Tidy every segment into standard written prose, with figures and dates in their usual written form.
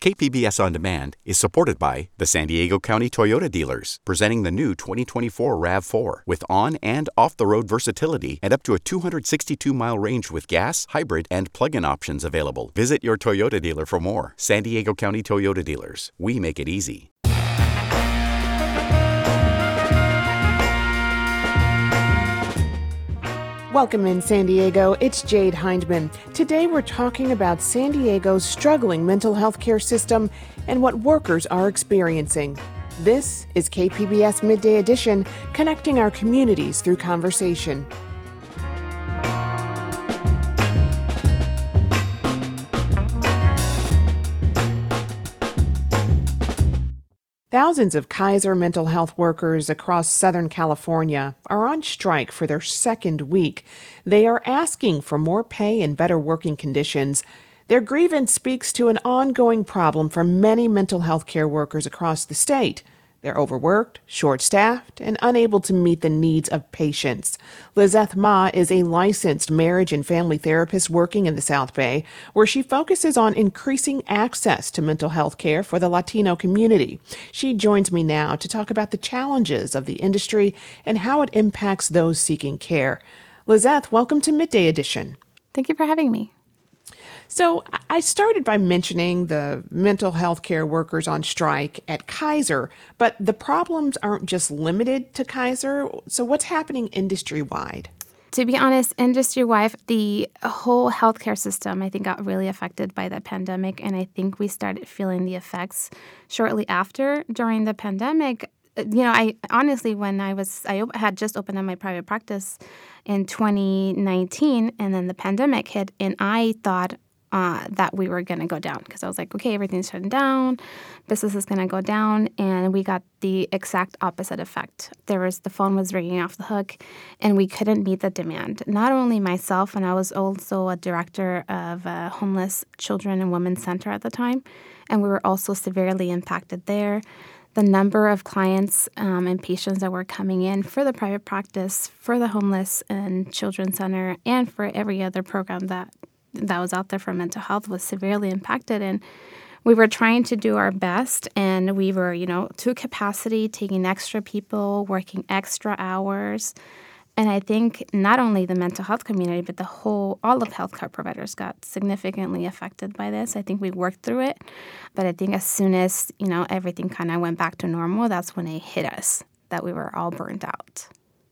KPBS On Demand is supported by the San Diego County Toyota dealers, presenting the new 2024 RAV4 with on- and off-the-road versatility and up to a 262-mile range with gas, hybrid, and plug-in options available. Visit your Toyota dealer for more. San Diego County Toyota dealers. We make it easy. Welcome in San Diego, it's Jade Hindman. Today we're talking about San Diego's struggling mental health care system and what workers are experiencing. This is KPBS Midday Edition, connecting our communities through conversation. Thousands of Kaiser mental health workers across Southern California are on strike for their second week. They are asking for more pay and better working conditions. Their grievance speaks to an ongoing problem for many mental health care workers across the state. They're overworked, short-staffed, and unable to meet the needs of patients. Lizeth Ma is a licensed marriage and family therapist working in the South Bay, where she focuses on increasing access to mental health care for the Latino community. She joins me now to talk about the challenges of the industry and how it impacts those seeking care. Lizeth, welcome to Midday Edition. Thank you for having me. So I started by mentioning the mental health care workers on strike at Kaiser, but the problems aren't just limited to Kaiser. So what's happening industry-wide? To be honest, industry-wide, the whole healthcare system, I think, got really affected by the pandemic, and I think we started feeling the effects shortly after. During the pandemic, I honestly, when I had just opened up my private practice in 2019, and then the pandemic hit, and I thought that we were going to go down because I was like, okay, everything's shutting down, business is going to go down, and we got the exact opposite effect. The phone was ringing off the hook, and we couldn't meet the demand. Not only myself, and I was also a director of a homeless children and women's center at the time, and we were also severely impacted there. The number of clients and patients that were coming in for the private practice, for the homeless and children's center, and for every other program that was out there for mental health was severely impacted. And we were trying to do our best, and we were, to capacity, taking extra people, working extra hours. And I think not only the mental health community, but all of healthcare providers got significantly affected by this. I think we worked through it. But I think as soon as, everything kind of went back to normal, that's when it hit us, that we were all burned out.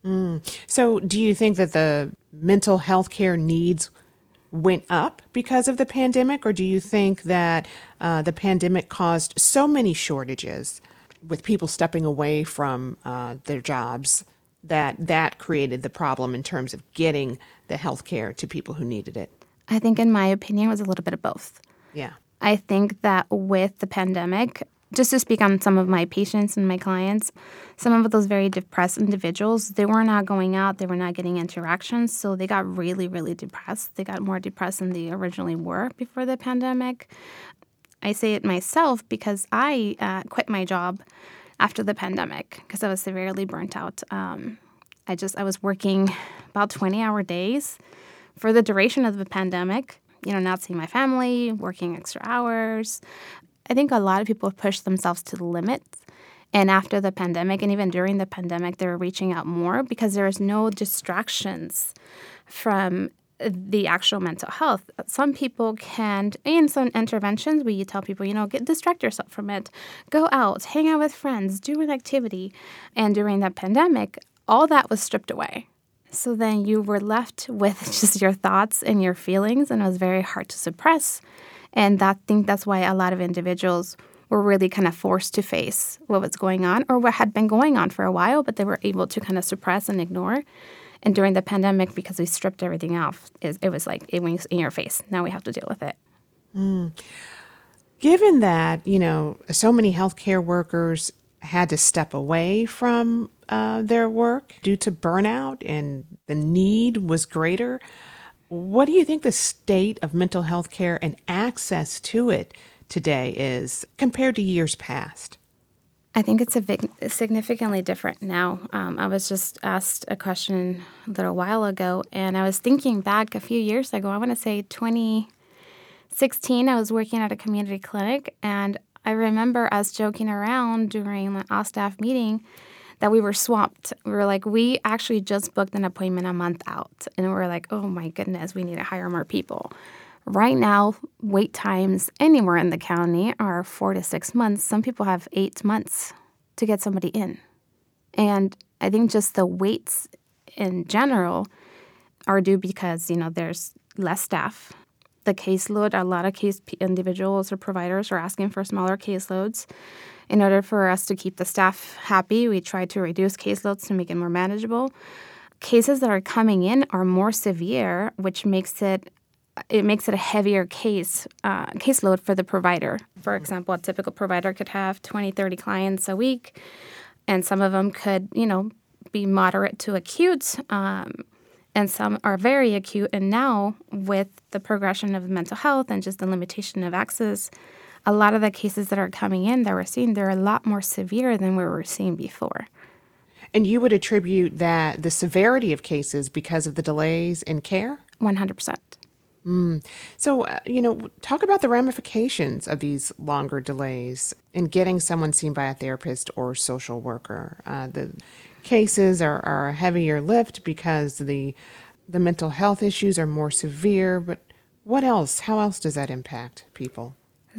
So do you think that the mental health care needs went up because of the pandemic, or do you think that the pandemic caused so many shortages with people stepping away from their jobs that created the problem in terms of getting the health care to people who needed it? I think, in my opinion, it was a little bit of both. Yeah. I think that with the pandemic, just to speak on some of my patients and my clients, some of those very depressed individuals, they were not going out, they were not getting interactions, so they got really, really depressed. They got more depressed than they originally were before the pandemic. I say it myself because I quit my job after the pandemic because I was severely burnt out. I was working about 20-hour days for the duration of the pandemic, not seeing my family, working extra hours. I think a lot of people pushed themselves to the limits. And after the pandemic, and even during the pandemic, they were reaching out more because there was no distractions from the actual mental health. Some people can, in some interventions, where you tell people, distract yourself from it. Go out, hang out with friends, do an activity. And during the pandemic, all that was stripped away. So then you were left with just your thoughts and your feelings, and it was very hard to suppress. And I think that's why a lot of individuals were really kind of forced to face what was going on or what had been going on for a while, but they were able to kind of suppress and ignore. And during the pandemic, because we stripped everything off, it was like it was in your face. Now we have to deal with it. Given that, so many healthcare workers had to step away from their work due to burnout and the need was greater, what do you think the state of mental health care and access to it today is compared to years past? I think it's significantly different now. I was just asked a question a little while ago, and I was thinking back a few years ago, I want to say 2016, 16, I was working at a community clinic, and I remember us joking around during the all-staff meeting that we were swamped. We were like, we actually just booked an appointment a month out. And we were like, oh my goodness, we need to hire more people. Right now, wait times anywhere in the county are 4 to 6 months. Some people have 8 months to get somebody in. And I think just the waits in general are due because, there's less staff. The caseload, a lot of individuals or providers are asking for smaller caseloads. In order for us to keep the staff happy, we try to reduce caseloads to make it more manageable. Cases that are coming in are more severe, which makes it a heavier caseload for the provider. For example, a typical provider could have 20, 30 clients a week, and some of them could, be moderate to acute, and some are very acute. And now, with the progression of mental health and just the limitation of access, a lot of the cases that are coming in that we're seeing, they're a lot more severe than we were seeing before. And you would attribute the severity of cases because of the delays in care? 100%. So, talk about the ramifications of these longer delays in getting someone seen by a therapist or social worker. The cases are a heavier lift because the mental health issues are more severe, but what else? How else does that impact people?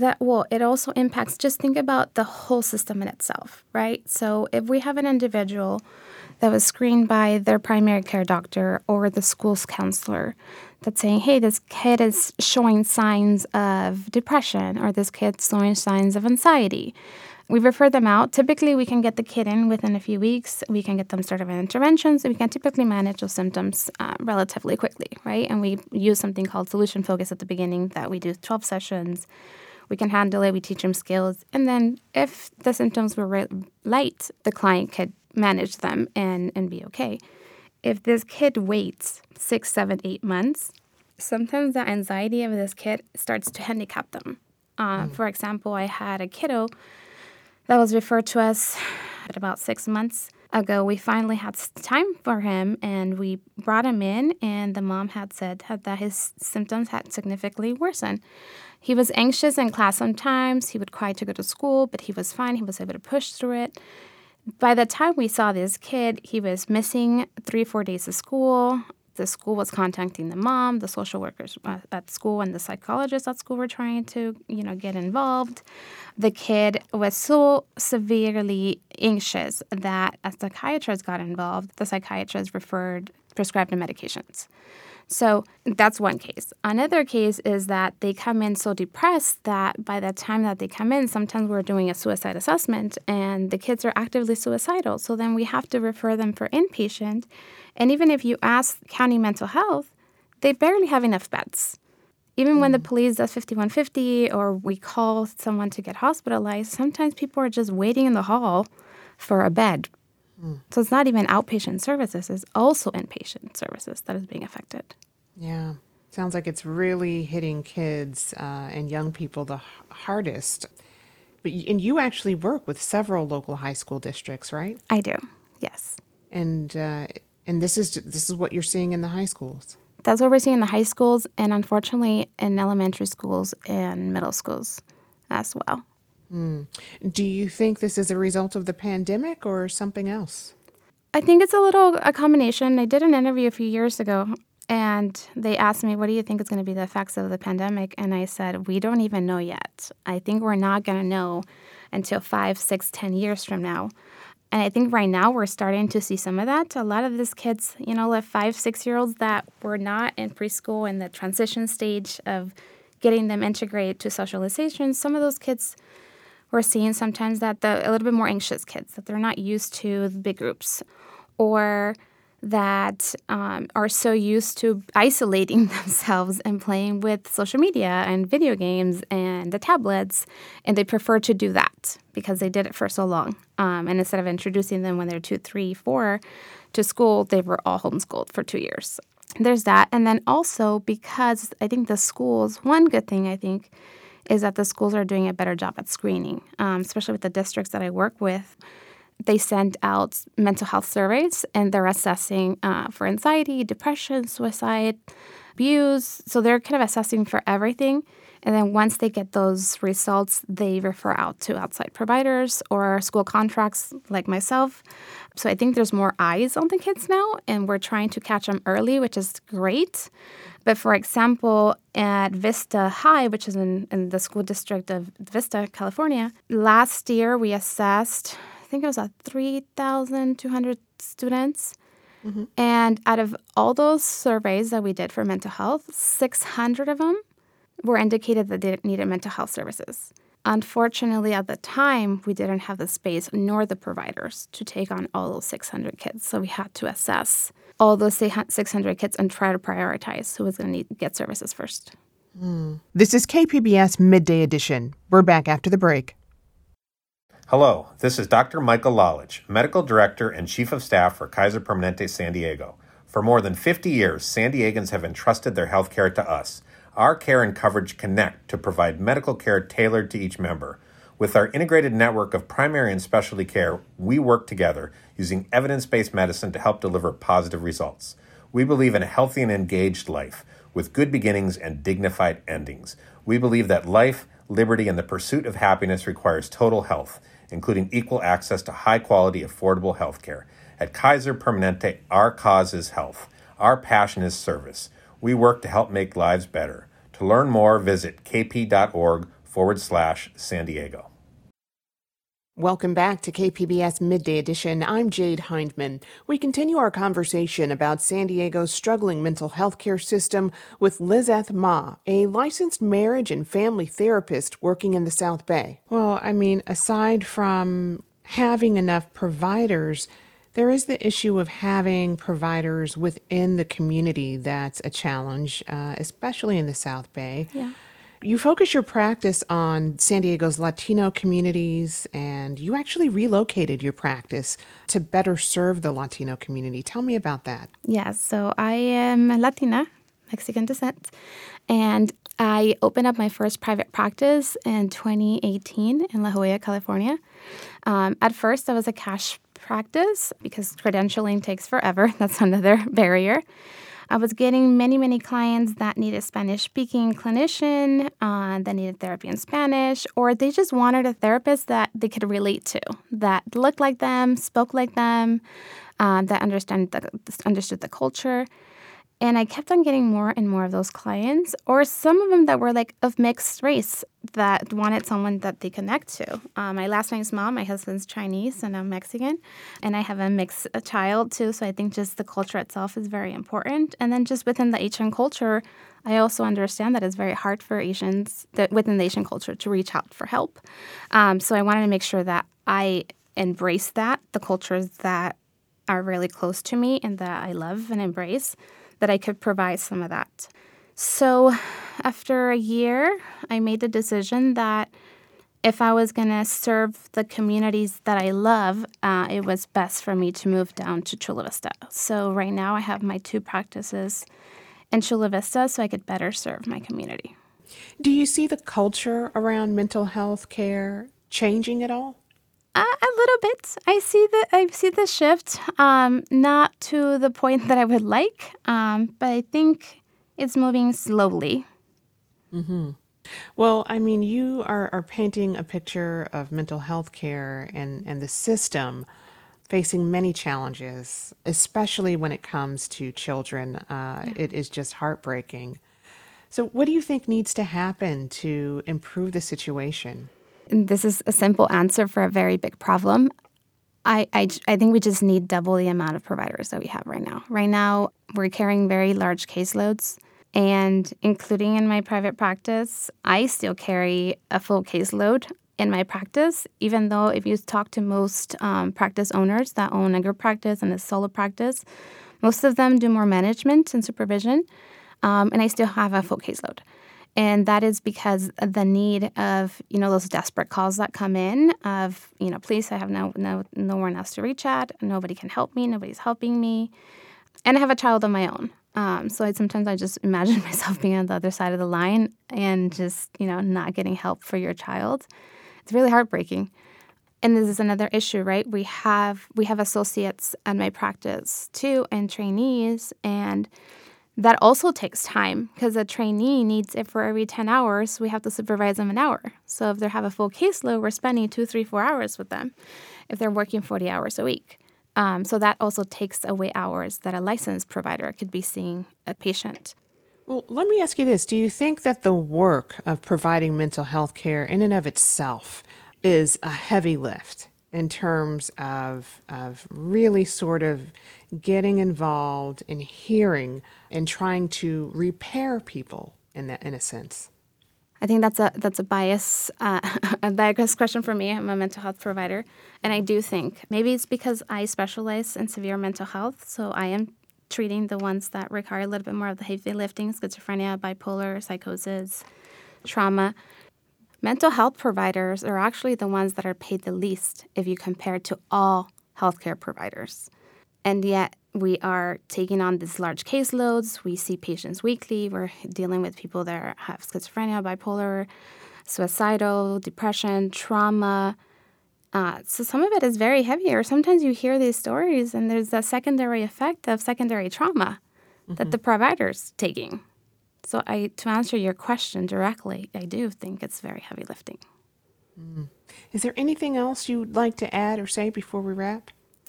It also impacts, just think about the whole system in itself, right? So if we have an individual that was screened by their primary care doctor or the school's counselor that's saying, hey, this kid is showing signs of depression or this kid's showing signs of anxiety, we refer them out. Typically, we can get the kid in within a few weeks. We can get them started with interventions. We can typically manage those symptoms relatively quickly, right? And we use something called solution focus at the beginning that we do 12 sessions. We can handle it. We teach them skills. And then if the symptoms were light, the client could manage them and be okay. If this kid waits 6, 7, 8 months, sometimes the anxiety of this kid starts to handicap them. For example, I had a kiddo that was referred to us about 6 months ago. We finally had time for him, and we brought him in, and the mom had said that his symptoms had significantly worsened. He was anxious in class sometimes. He would cry to go to school, but he was fine. He was able to push through it. By the time we saw this kid, he was missing 3-4 days of school. The school was contacting the mom, the social workers at school, and the psychologists at school were trying to, get involved. The kid was so severely anxious that a psychiatrist got involved. The psychiatrist prescribed him medications. So that's one case. Another case is that they come in so depressed that by the time that they come in, sometimes we're doing a suicide assessment and the kids are actively suicidal. So then we have to refer them for inpatient. And even if you ask county mental health, they barely have enough beds. Even when the police does 5150 or we call someone to get hospitalized, sometimes people are just waiting in the hall for a bed. So it's not even outpatient services, it's also inpatient services that is being affected. Yeah. Sounds like it's really hitting kids and young people the hardest. And you actually work with several local high school districts, right? I do, yes. And this is what you're seeing in the high schools. That's what we're seeing in the high schools and unfortunately in elementary schools and middle schools as well. Do you think this is a result of the pandemic or something else? I think it's a combination. I did an interview a few years ago, and they asked me, what do you think is going to be the effects of the pandemic? And I said, we don't even know yet. I think we're not going to know until 5, 6, 10 years from now. And I think right now we're starting to see some of that. A lot of these kids, like 5, 6-year-olds that were not in preschool in the transition stage of getting them integrated to socialization, some of those kids we're seeing sometimes that a little bit more anxious kids, that they're not used to big groups or that are so used to isolating themselves and playing with social media and video games and the tablets, and they prefer to do that because they did it for so long. And instead of introducing them when they're 2, 3, 4 to school, they were all homeschooled for 2 years. There's that. And then also because I think the schools, one good thing I think is that the schools are doing a better job at screening, especially with the districts that I work with. They send out mental health surveys, and they're assessing for anxiety, depression, suicide, abuse. So they're kind of assessing for everything. And then once they get those results, they refer out to outside providers or school contracts like myself. So I think there's more eyes on the kids now, and we're trying to catch them early, which is great. But for example, at Vista High, which is in the school district of Vista, California, last year we assessed, I think it was 3,200 students. Mm-hmm. And out of all those surveys that we did for mental health, 600 of them were indicated that they needed mental health services. Unfortunately, at the time, we didn't have the space nor the providers to take on all those 600 kids. So we had to assess all those 600 kids and try to prioritize who was going to need get services first. This is KPBS Midday Edition. We're back after the break. Hello, this is Dr. Michael Lalich, Medical Director and Chief of Staff for Kaiser Permanente San Diego. For more than 50 years, San Diegans have entrusted their health care to us. Our care and coverage connect to provide medical care tailored to each member. With our integrated network of primary and specialty care, we work together using evidence-based medicine to help deliver positive results. We believe in a healthy and engaged life with good beginnings and dignified endings. We believe that life, liberty, and the pursuit of happiness requires total health, including equal access to high-quality, affordable health care. At Kaiser Permanente, our cause is health. Our passion is service. We work to help make lives better. To learn more, visit kp.org/San Diego. Welcome back to KPBS Midday Edition. I'm Jade Hindman. We continue our conversation about San Diego's struggling mental health care system with Lizeth Ma, a licensed marriage and family therapist working in the South Bay. Well, I mean, aside from having enough providers, there is the issue of having providers within the community that's a challenge, especially in the South Bay. Yeah. You focus your practice on San Diego's Latino communities, and you actually relocated your practice to better serve the Latino community. Tell me about that. Yeah, so I am Latina, Mexican descent, and I opened up my first private practice in 2018 in La Jolla, California. At first, I was a cash practice because credentialing takes forever. That's another barrier. I was getting many, many clients that needed Spanish-speaking clinician, that needed therapy in Spanish, or they just wanted a therapist that they could relate to, that looked like them, spoke like them, that understood the culture. And I kept on getting more and more of those clients, or some of them that were like of mixed race that wanted someone that they connect to. My last name's Ma, my husband's Chinese, and I'm Mexican. And I have a mixed child too, so I think just the culture itself is very important. And then just within the Asian culture, I also understand that it's very hard for Asians within the Asian culture to reach out for help. So I wanted to make sure that I embrace that, the cultures that are really close to me and that I love and embrace, that I could provide some of that. So after a year, I made the decision that if I was going to serve the communities that I love, it was best for me to move down to Chula Vista. So right now I have my 2 practices in Chula Vista so I could better serve my community. Do you see the culture around mental health care changing at all? A little bit. I see the shift, not to the point that I would like, but I think it's moving slowly. Mm-hmm. Well, I mean, you are painting a picture of mental health care and the system facing many challenges, especially when it comes to children. It is just heartbreaking. So what do you think needs to happen to improve the situation? This is a simple answer for a very big problem. I think we just need double the amount of providers that we have right now. Right now, we're carrying very large caseloads, and including in my private practice, I still carry a full caseload in my practice, even though if you talk to most practice owners that own a group practice and a solo practice, most of them do more management and supervision, and I still have a full caseload. And that is because of the need of, those desperate calls that come in of, please, I have no one else to reach at. Nobody can help me. Nobody's helping me. And I have a child of my own. So sometimes I just imagine myself being on the other side of the line and just, not getting help for your child. It's really heartbreaking. And this is another issue, right? We have associates at my practice too and trainees, and That also takes time because a trainee needs it for every 10 hours. We have to supervise them an hour. So if they have a full caseload, we're spending 2, 3, 4 hours with them if they're working 40 hours a week. So that also takes away hours that a licensed provider could be seeing a patient. Well, let me ask you this. Do you think that the work of providing mental health care in and of itself is a heavy lift in terms of really sort of getting involved in hearing and trying to repair people in a sense? I think that's a biased question for me. I'm a mental health provider, and I do think maybe it's because I specialize in severe mental health, so I am treating the ones that require a little bit more of the heavy lifting: schizophrenia, bipolar, psychosis, trauma. Mental health providers are actually the ones that are paid the least if you compare to all healthcare providers. And yet we are taking on these large caseloads. We see patients weekly. We're dealing with people that have schizophrenia, bipolar, suicidal, depression, trauma. So some of it is very heavy. Or sometimes you hear these stories and there's a secondary effect of secondary trauma that the provider's taking. So to answer your question directly, I do think it's very heavy lifting. Is there anything else you'd like to add or say before we wrap?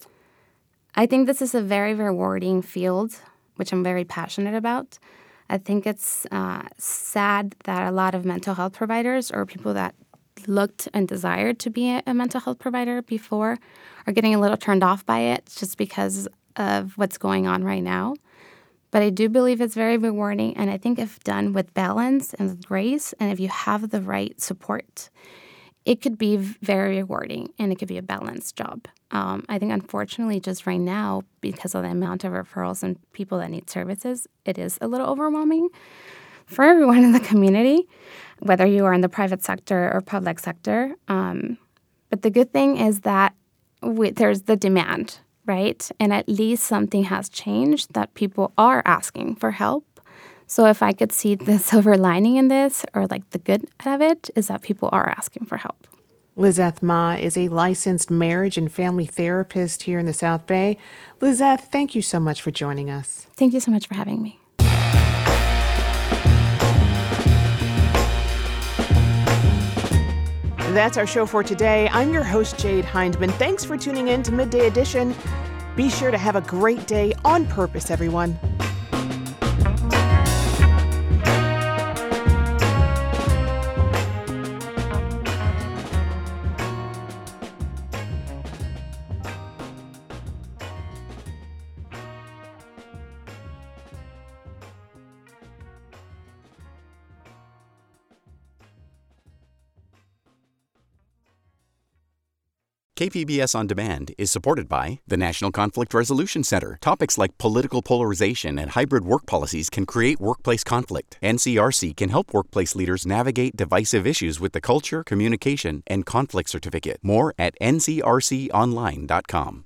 I think this is a very rewarding field, which I'm very passionate about. I think it's sad that a lot of mental health providers or people that looked and desired to be a mental health provider before are getting a little turned off by it just because of what's going on right now. But I do believe it's very rewarding, and I think if done with balance and with grace, and if you have the right support, it could be very rewarding, and it could be a balanced job. I think, unfortunately, just right now, because of the amount of referrals and people that need services, it is a little overwhelming for everyone in the community, whether you are in the private sector or public sector. But the good thing is that there's the demand, right? And at least something has changed that people are asking for help. So if I could see the silver lining in this, or like the good of it, is that people are asking for help. Lizeth Ma is a licensed marriage and family therapist here in the South Bay. Lizeth, thank you so much for joining us. Thank you so much for having me. That's our show for today. I'm your host, Jade Hindman. Thanks for tuning in to Midday Edition. Be sure to have a great day on purpose, everyone. KPBS On Demand is supported by the National Conflict Resolution Center. Topics like political polarization and hybrid work policies can create workplace conflict. NCRC can help workplace leaders navigate divisive issues with the Culture, Communication, and Conflict Certificate. More at ncrconline.com.